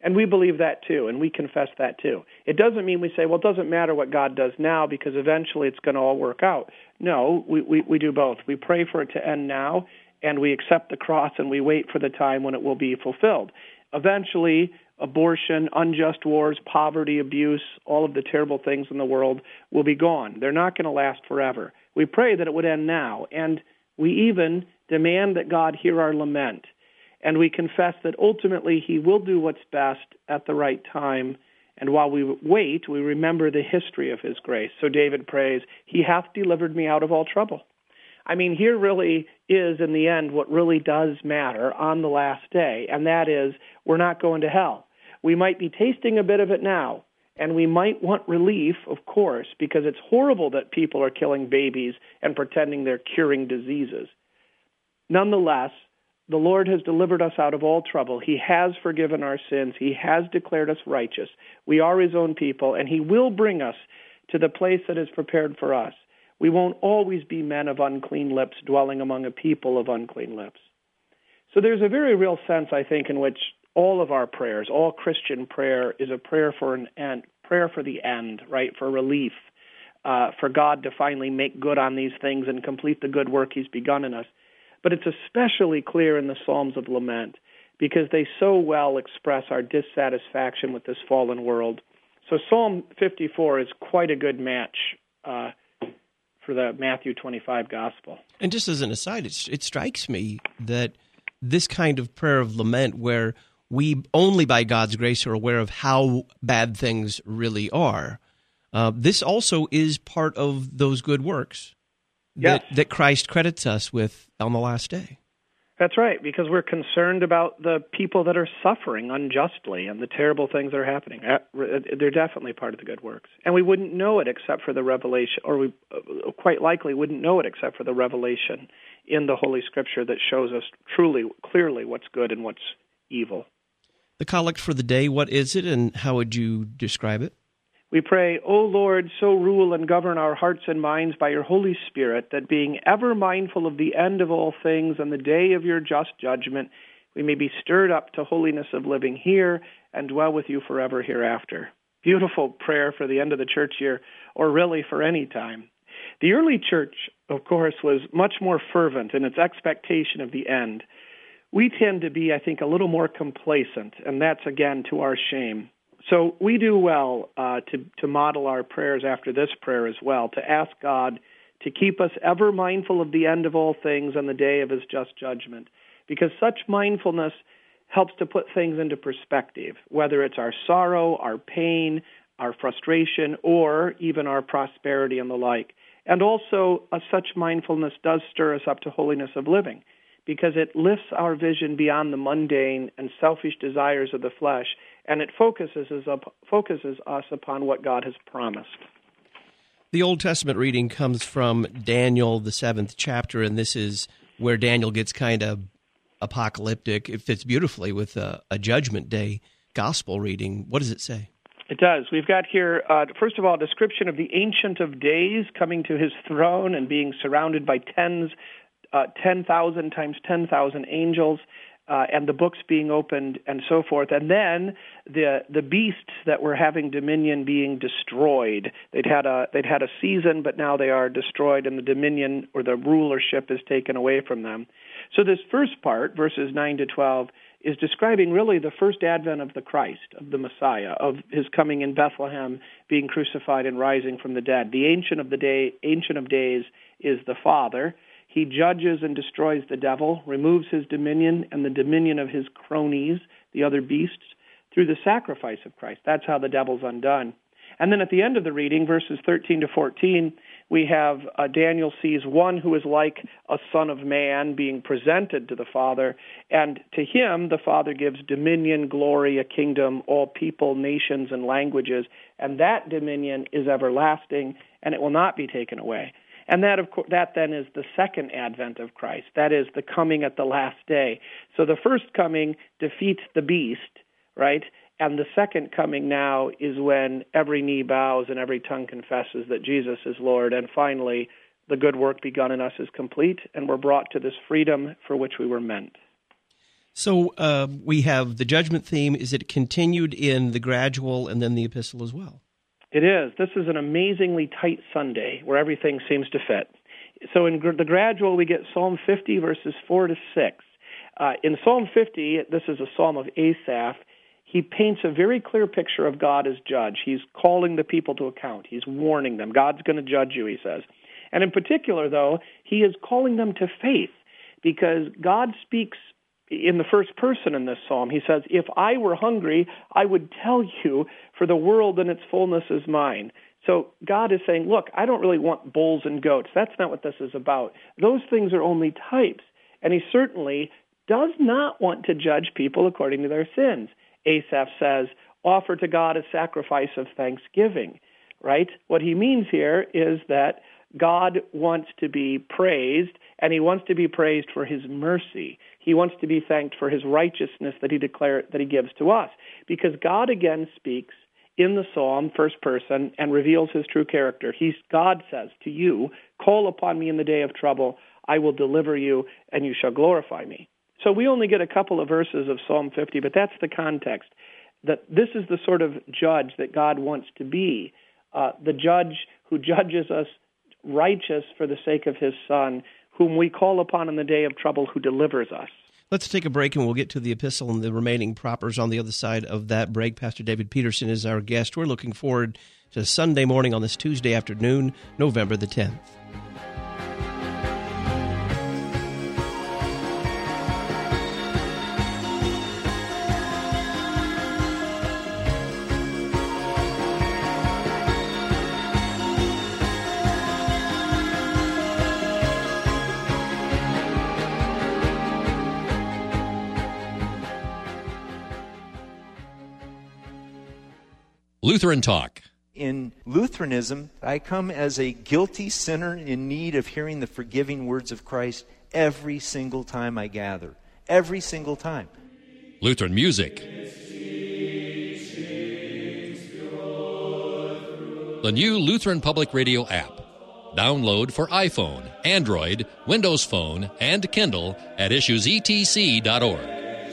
And we believe that too, and we confess that too. It doesn't mean we say, well, it doesn't matter what God does now because eventually it's going to all work out. No, we do both. We pray for it to end now, and we accept the cross, and we wait for the time when it will be fulfilled. Eventually, abortion, unjust wars, poverty, abuse, all of the terrible things in the world will be gone. They're not going to last forever. We pray that it would end now, and we even demand that God hear our lament. And we confess that ultimately he will do what's best at the right time. And while we wait, we remember the history of his grace. So David prays, he hath delivered me out of all trouble. I mean, here really is, in the end, what really does matter on the last day, and that is we're not going to hell. We might be tasting a bit of it now, and we might want relief, of course, because it's horrible that people are killing babies and pretending they're curing diseases. Nonetheless, the Lord has delivered us out of all trouble. He has forgiven our sins. He has declared us righteous. We are his own people, and he will bring us to the place that is prepared for us. We won't always be men of unclean lips dwelling among a people of unclean lips. So there's a very real sense, I think, in which all of our prayers, all Christian prayer, is a prayer for an end, prayer for the end, right, for relief, for God to finally make good on these things and complete the good work he's begun in us. But it's especially clear in the Psalms of Lament because they so well express our dissatisfaction with this fallen world. So Psalm 54 is quite a good match for the Matthew 25 gospel. And just as an aside, it strikes me that this kind of prayer of lament where we only by God's grace are aware of how bad things really are, this also is part of those good works. Yes. That Christ credits us with on the last day. That's right, because we're concerned about the people that are suffering unjustly and the terrible things that are happening. They're definitely part of the good works. And we wouldn't know it except for the revelation, or we quite likely wouldn't know it except for the revelation in the Holy Scripture that shows us clearly what's good and what's evil. The collect for the day, what is it and how would you describe it? We pray, O Lord, so rule and govern our hearts and minds by your Holy Spirit, that being ever mindful of the end of all things and the day of your just judgment, we may be stirred up to holiness of living here and dwell with you forever hereafter. Beautiful prayer for the end of the church year, or really for any time. The early church, of course, was much more fervent in its expectation of the end. We tend to be, I think, a little more complacent, and that's, again, to our shame. So we do well to model our prayers after this prayer as well, to ask God to keep us ever mindful of the end of all things and the day of his just judgment, because such mindfulness helps to put things into perspective, whether it's our sorrow, our pain, our frustration, or even our prosperity and the like. And also, such mindfulness does stir us up to holiness of living, because it lifts our vision beyond the mundane and selfish desires of the flesh, and it focuses us upon what God has promised. The Old Testament reading comes from Daniel, the 7th chapter, and this is where Daniel gets kind of apocalyptic. It fits beautifully with a Judgment Day gospel reading. What does it say? It does. We've got here, first of all, a description of the Ancient of Days coming to his throne and being surrounded by 10,000 times 10,000 angels, and the books being opened and so forth. And then the beasts that were having dominion being destroyed. They'd had a season, but now they are destroyed, and the dominion or the rulership is taken away from them. So this first part, verses 9 to 12, is describing really the first advent of the Christ, of the Messiah, of his coming in Bethlehem, being crucified and rising from the dead. The Ancient of Days is the Father. He judges and destroys the devil, removes his dominion and the dominion of his cronies, the other beasts, through the sacrifice of Christ. That's how the devil's undone. And then at the end of the reading, verses 13 to 14, we have Daniel sees one who is like a son of man being presented to the Father, and to him the Father gives dominion, glory, a kingdom, all people, nations, and languages, and that dominion is everlasting, and it will not be taken away. And that then is the second advent of Christ. That is the coming at the last day. So the first coming defeats the beast, right? And the second coming now is when every knee bows and every tongue confesses that Jesus is Lord. And finally, the good work begun in us is complete, and we're brought to this freedom for which we were meant. So we have the judgment theme. Is it continued in the gradual and then the epistle as well? It is. This is an amazingly tight Sunday where everything seems to fit. So in the gradual, we get Psalm 50, verses 4 to 6. In Psalm 50, this is a psalm of Asaph. He paints a very clear picture of God as judge. He's calling the people to account. He's warning them. God's going to judge you, he says. And in particular, though, he is calling them to faith because God speaks in the first person in this psalm. He says, if I were hungry, I would tell you, for the world and its fullness is mine. So God is saying, look, I don't really want bulls and goats. That's not what this is about. Those things are only types. And he certainly does not want to judge people according to their sins. Asaph says, offer to God a sacrifice of thanksgiving, right? What he means here is that God wants to be praised, and he wants to be praised for his mercy. He wants to be thanked for his righteousness that he gives to us. Because God again speaks in the psalm, first person, and reveals his true character. God says to you, call upon me in the day of trouble, I will deliver you, and you shall glorify me. So we only get a couple of verses of Psalm 50, but that's the context, that this is the sort of judge that God wants to be, the judge who judges us righteous for the sake of his Son, whom we call upon in the day of trouble, who delivers us. Let's take a break, and we'll get to the epistle and the remaining propers on the other side of that break. Pastor David Peterson is our guest. We're looking forward to Sunday morning on this Tuesday afternoon, November the 10th. Lutheran Talk. In Lutheranism, I come as a guilty sinner in need of hearing the forgiving words of Christ every single time I gather. Every single time. Lutheran music. The new Lutheran Public Radio app. Download for iPhone, Android, Windows Phone, and Kindle at issuesetc.org.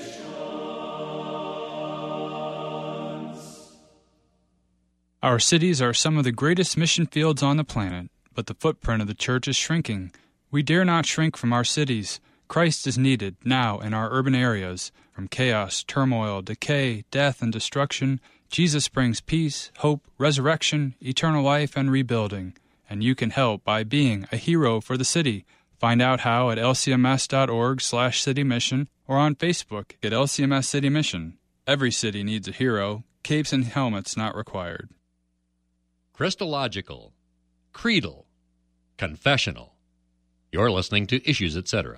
Our cities are some of the greatest mission fields on the planet, but the footprint of the church is shrinking. We dare not shrink from our cities. Christ is needed now in our urban areas. From chaos, turmoil, decay, death, and destruction, Jesus brings peace, hope, resurrection, eternal life, and rebuilding. And you can help by being a hero for the city. Find out how at lcms.org/citymission or on Facebook at LCMS City Mission. Every city needs a hero. Capes and helmets not required. Christological, creedal, confessional. You're listening to Issues, Etc.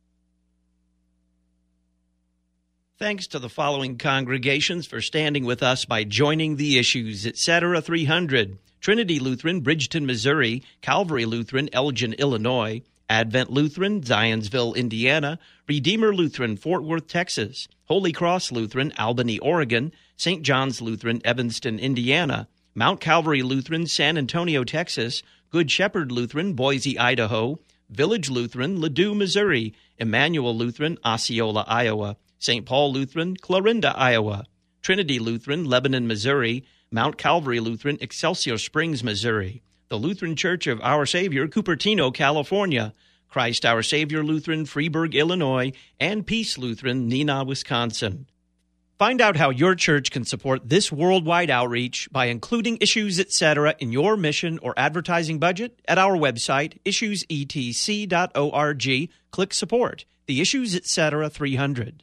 Thanks to the following congregations for standing with us by joining the Issues, Etc. 300. Trinity Lutheran, Bridgeton, Missouri. Calvary Lutheran, Elgin, Illinois. Advent Lutheran, Zionsville, Indiana. Redeemer Lutheran, Fort Worth, Texas. Holy Cross Lutheran, Albany, Oregon. St. John's Lutheran, Evanston, Indiana. Mount Calvary Lutheran, San Antonio, Texas. Good Shepherd Lutheran, Boise, Idaho. Village Lutheran, Ladue, Missouri. Emmanuel Lutheran, Osceola, Iowa. St. Paul Lutheran, Clarinda, Iowa. Trinity Lutheran, Lebanon, Missouri. Mount Calvary Lutheran, Excelsior Springs, Missouri. The Lutheran Church of Our Savior, Cupertino, California. Christ Our Savior Lutheran, Freeburg, Illinois. And Peace Lutheran, Neenah, Wisconsin. Find out how your church can support this worldwide outreach by including Issues, Etc. in your mission or advertising budget at our website, issuesetc.org. Click Support. The Issues, Etc. 300.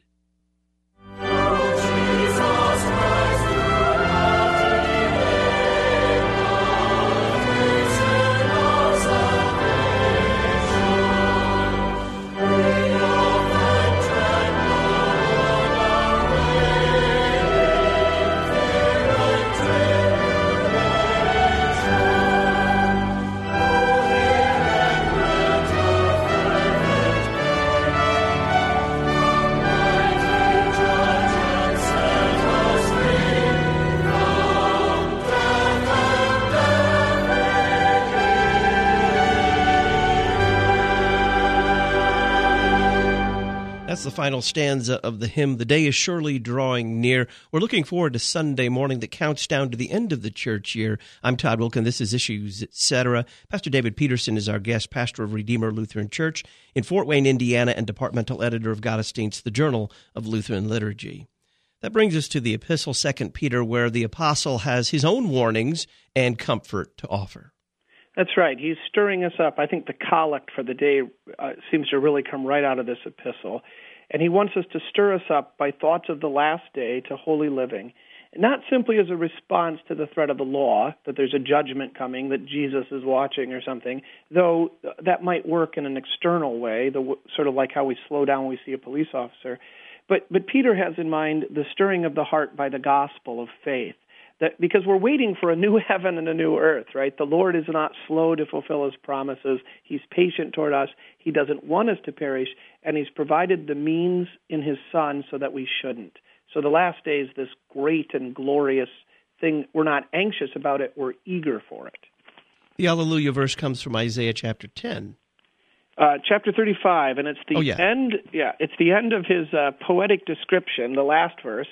the final stanza of the hymn, "The Day is Surely Drawing Near." We're looking forward to Sunday morning that counts down to the end of the church year. I'm Todd Wilkin. This is Issues, Etc. Pastor David Peterson is our guest, pastor of Redeemer Lutheran Church in Fort Wayne, Indiana, and departmental editor of Gottesdienst, the Journal of Lutheran Liturgy. That brings us to the epistle, 2 Peter, where the apostle has his own warnings and comfort to offer. That's right. He's stirring us up. I think the collect for the day seems to really come right out of this epistle. And he wants us to stir us up by thoughts of the last day to holy living, not simply as a response to the threat of the law, that there's a judgment coming, that Jesus is watching or something, though that might work in an external way, sort of like how we slow down when we see a police officer. But Peter has in mind the stirring of the heart by the gospel of faith. That because we're waiting for a new heaven and a new earth, right? The Lord is not slow to fulfill his promises. He's patient toward us. He doesn't want us to perish, and he's provided the means in his Son so that we shouldn't. So the last day is this great and glorious thing. We're not anxious about it. We're eager for it. The Alleluia verse comes from Isaiah chapter 10. Chapter 35, and it's the end. Yeah, it's the end of his poetic description, the last verse,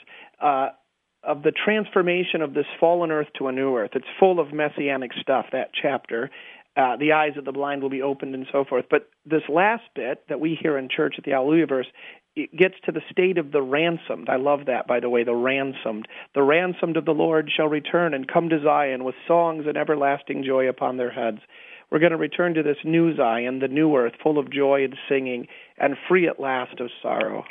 of the transformation of this fallen earth to a new earth. It's full of messianic stuff, that chapter. The eyes of the blind will be opened and so forth. But this last bit that we hear in church at the Alleluia verse, it gets to the state of the ransomed. I love that, by the way, the ransomed. The ransomed of the Lord shall return and come to Zion with songs and everlasting joy upon their heads. We're going to return to this new Zion, the new earth, full of joy and singing, and free at last of sorrow.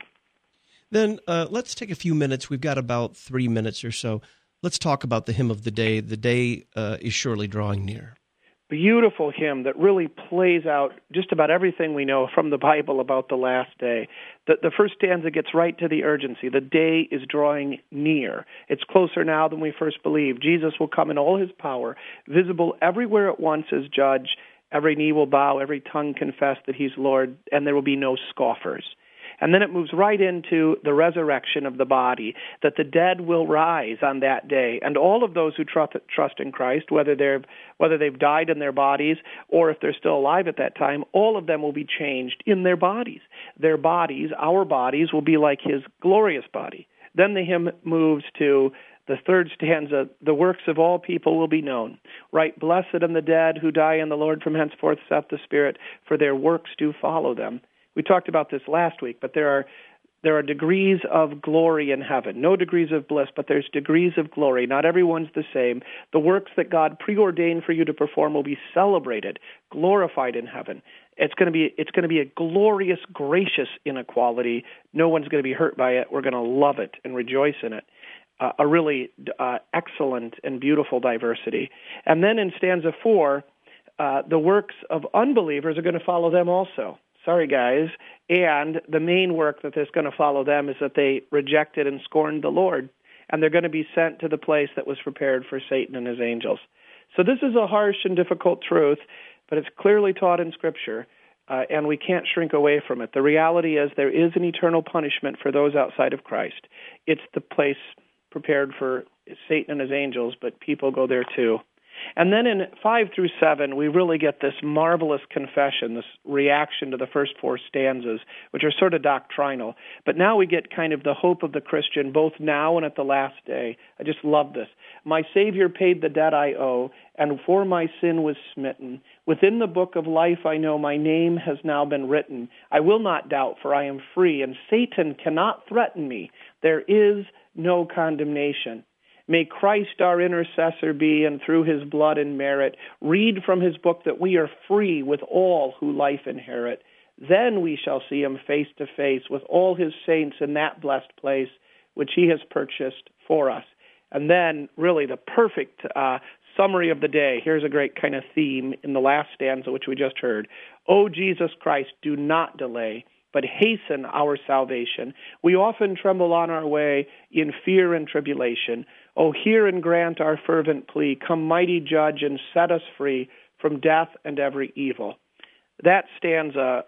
Then let's take a few minutes. We've got about 3 minutes or so. Let's talk about the hymn of the day. The day is surely drawing near. Beautiful hymn that really plays out just about everything we know from the Bible about the last day. The first stanza gets right to the urgency. The day is drawing near. It's closer now than we first believed. Jesus will come in all his power, visible everywhere at once as judge. Every knee will bow, every tongue confess that he's Lord, and there will be no scoffers. And then it moves right into the resurrection of the body, that the dead will rise on that day. And all of those who trust in Christ, whether they've died in their bodies or if they're still alive at that time, all of them will be changed in their bodies. Their bodies, our bodies, will be like his glorious body. Then the hymn moves to the third stanza, the works of all people will be known. Right, blessed are the dead who die in the Lord, from henceforth saith the Spirit, for their works do follow them. We talked about this last week, but there are degrees of glory in heaven. No degrees of bliss, but there's degrees of glory. Not everyone's the same. The works that God preordained for you to perform will be celebrated, glorified in heaven. It's going to be a glorious, gracious inequality. No one's going to be hurt by it. We're going to love it and rejoice in it. A really excellent and beautiful diversity. And then in stanza 4, the works of unbelievers are going to follow them also. Sorry, guys. And the main work that is going to follow them is that they rejected and scorned the Lord, and they're going to be sent to the place that was prepared for Satan and his angels. So this is a harsh and difficult truth, but it's clearly taught in Scripture, and we can't shrink away from it. The reality is there is an eternal punishment for those outside of Christ. It's the place prepared for Satan and his angels, but people go there too. And then in 5 through 7, we really get this marvelous confession, this reaction to the first 4 stanzas, which are sort of doctrinal. But now we get kind of the hope of the Christian, both now and at the last day. I just love this. My Savior paid the debt I owe, and for my sin was smitten. Within the book of life I know my name has now been written. I will not doubt, for I am free, and Satan cannot threaten me. There is no condemnation. May Christ our intercessor be, and through his blood and merit, read from his book that we are free with all who life inherit. Then we shall see him face to face with all his saints in that blessed place which he has purchased for us. And then, really, the perfect summary of the day. Here's a great kind of theme in the last stanza, which we just heard. O Jesus Christ, do not delay, but hasten our salvation. We often tremble on our way in fear and tribulation. O hear and grant our fervent plea. Come, mighty judge, and set us free from death and every evil. That stanza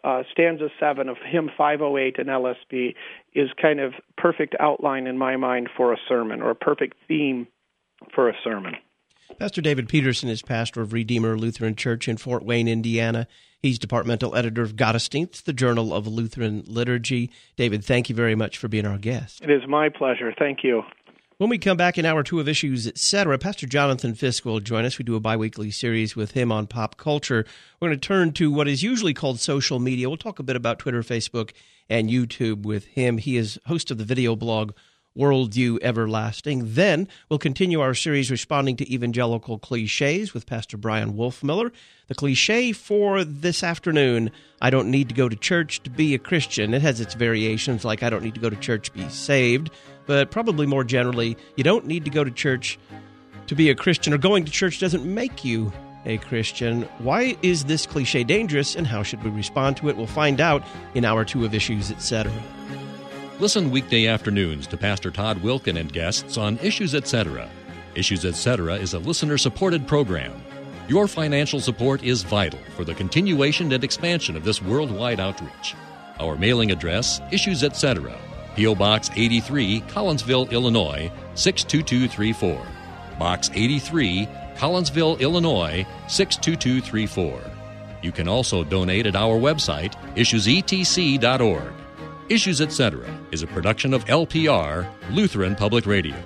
7 of hymn 508 in LSB, is kind of perfect outline in my mind for a sermon, or a perfect theme for a sermon. Pastor David Peterson is pastor of Redeemer Lutheran Church in Fort Wayne, Indiana. He's departmental editor of Gottesdienst, the Journal of Lutheran Liturgy. David, thank you very much for being our guest. It is my pleasure. Thank you. When we come back in Hour 2 of Issues, Etc., Pastor Jonathan Fisk will join us. We do a biweekly series with him on pop culture. We're going to turn to what is usually called social media. We'll talk a bit about Twitter, Facebook, and YouTube with him. He is host of the video blog Worldview Everlasting. Then we'll continue our series responding to evangelical cliches with Pastor Brian Wolfmiller. The cliche for this afternoon, I don't need to go to church to be a Christian. It has its variations, like I don't need to go to church to be saved. But probably more generally, you don't need to go to church to be a Christian, or going to church doesn't make you a Christian. Why is this cliche dangerous, and how should we respond to it? We'll find out in Hour 2 of Issues, Etc. Listen weekday afternoons to Pastor Todd Wilken and guests on Issues Etc. Issues Etc. is a listener-supported program. Your financial support is vital for the continuation and expansion of this worldwide outreach. Our mailing address, Issues Etc., P.O. Box 83, Collinsville, Illinois, 62234. Box 83, Collinsville, Illinois, 62234. You can also donate at our website, issuesetc.org. Issues Etc. is a production of LPR, Lutheran Public Radio.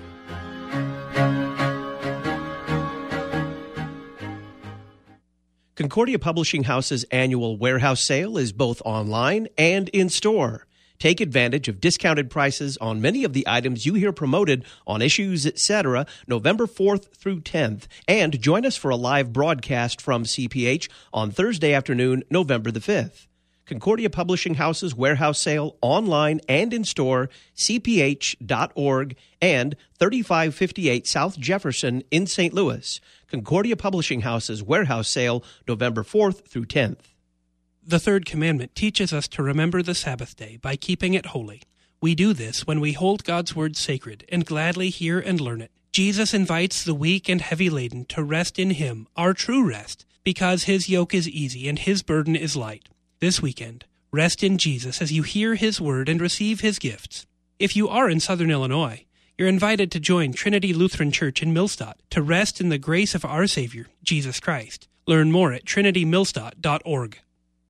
Concordia Publishing House's annual warehouse sale is both online and in-store. Take advantage of discounted prices on many of the items you hear promoted on Issues Etc. November 4th through 10th, and join us for a live broadcast from CPH on Thursday afternoon, November the 5th. Concordia Publishing House's warehouse sale online and in-store, cph.org, and 3558 South Jefferson in St. Louis. Concordia Publishing House's warehouse sale, November 4th through 10th. The third commandment teaches us to remember the Sabbath day by keeping it holy. We do this when we hold God's word sacred and gladly hear and learn it. Jesus invites the weak and heavy laden to rest in Him, our true rest, because His yoke is easy and His burden is light. This weekend, rest in Jesus as you hear His word and receive His gifts. If you are in Southern Illinois, you're invited to join Trinity Lutheran Church in Millstadt to rest in the grace of our Savior, Jesus Christ. Learn more at trinitymillstadt.org.